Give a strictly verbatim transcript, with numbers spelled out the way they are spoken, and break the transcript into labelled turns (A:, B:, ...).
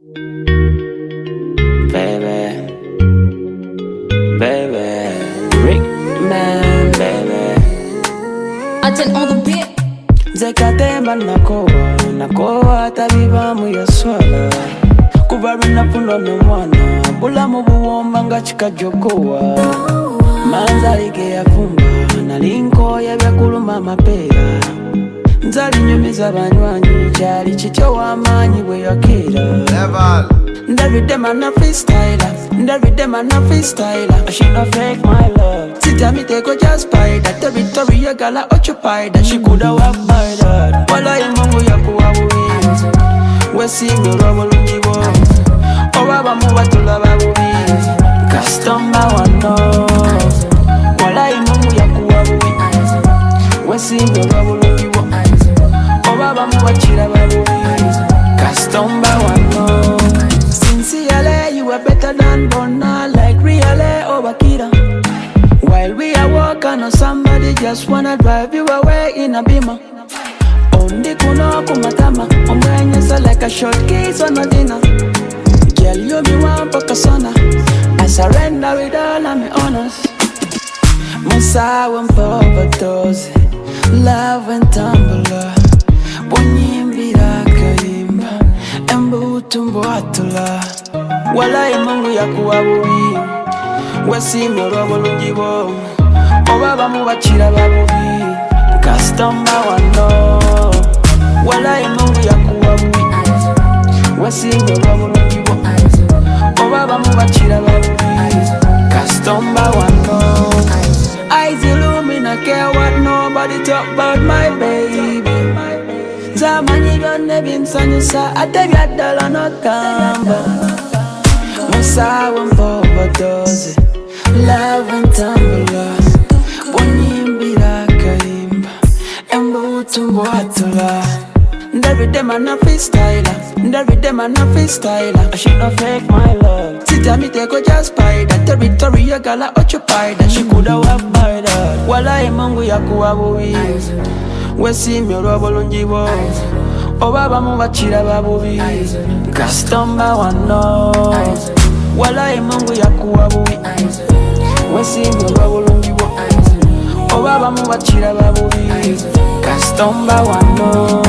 A: Baby, baby, Rick man, baby.
B: I did all the bit.
A: Zekatemba nakowa, nakowa tabiba mu yaswala. Kubaru napuno ne mwana, bulamu buwomba nga chikajokowa. Manzali ge yafumba, nalinko yebyakuluma mapera. Nzali nyumiza banywanyi, chali chityo wamanyi bwe yakira.
C: Level.
A: Every day man a freestyler, and every day man a freestyler. She no fake my love. Sit down me take go just by that territory a girl a occupy that she coulda walked by that. Wala imungu ya kuwa buwi, we see me robo lungibo. Owa mu batula babuwi, customer wano. Wala imungu ya kuwa buwi, we see me robo lungibo. Owa mu bachira babuwi, customer wano. Sincerely, you are better than Bona, like Riale or Bakira. While we are walking on somebody just wanna drive you away in a beamer. Only kuno kumatama, umwenyesa like a short case on a dinner. Girl, you be one pakasona, I surrender with all of my honors. Musa went overdose, love and tumbler. Bunyimbira kaimba, embu tumbo atula. Wala imungu ya kuwa buwi, wesi mrobo lungibo. Obaba mu bachira babuwi, customer wano. Wala imungu ya kuwa buwi, wesi mrobo lungibo. Obaba mu bachira babuwi, customer wano. Eyes illumina, care what nobody talk about my baby. Zamani gone binsanyusa, atebya ddala nakamba. Musa went overdose, love and tumbler. Bunyimbira kaimba, embu tumbo atula. And every day man a freestyler, and every day man a freestyler. She no fake my love. Sit down me take go just by that territory a girl a occupy that she coulda walked by that. Wala imungu ya kuwa buwi, we see me robo lungibo. Obaba mu bachira babuwi, customer wano. Wala imungu ya kuwa buwi, we see me robo lungibo. Obaba mu bachira babuwi, customer wano.